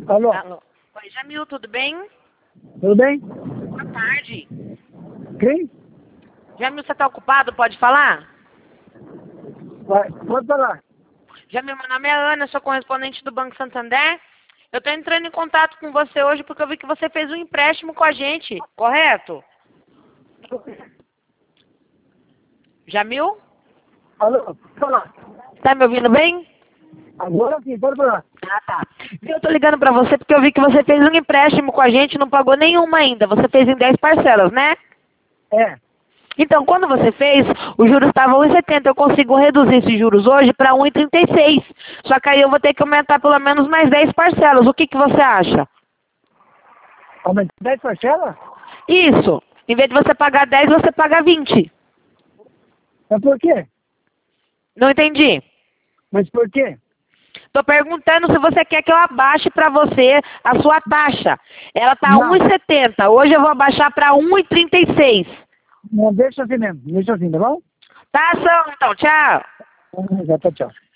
Alô? Alô. Oi, Jamil, tudo bem? Tudo bem? Boa tarde. Quem? Jamil, você está ocupado? Pode falar? Vai, pode falar. Jamil, meu nome é Ana, sou correspondente do Banco Santander. Eu estou entrando em contato com você hoje porque eu vi que você fez um empréstimo com a gente, correto? Jamil? Alô? Pode falar. Tá me ouvindo bem? Agora sim, pode falar. Ah, tá. Eu tô ligando pra você porque eu vi que você fez um empréstimo com a gente e não pagou nenhuma ainda. Você fez em 10 parcelas, né? É. Então, quando você fez, os juros estavam 1,70. Eu consigo reduzir esses juros hoje para 1,36. Só que aí eu vou ter que aumentar pelo menos mais 10 parcelas. O que que você acha? Aumentou 10 parcelas? Isso. Em vez de você pagar 10, você paga 20. Mas por quê? Não entendi. Mas por quê? Tô perguntando se você quer que eu abaixe para você a sua taxa. Ela tá Não. 1,70. Hoje eu vou abaixar para 1,36. Não, deixa assim mesmo. Deixa assim, tá bom? Tá, ação, então. Tchau. Já tá, tchau.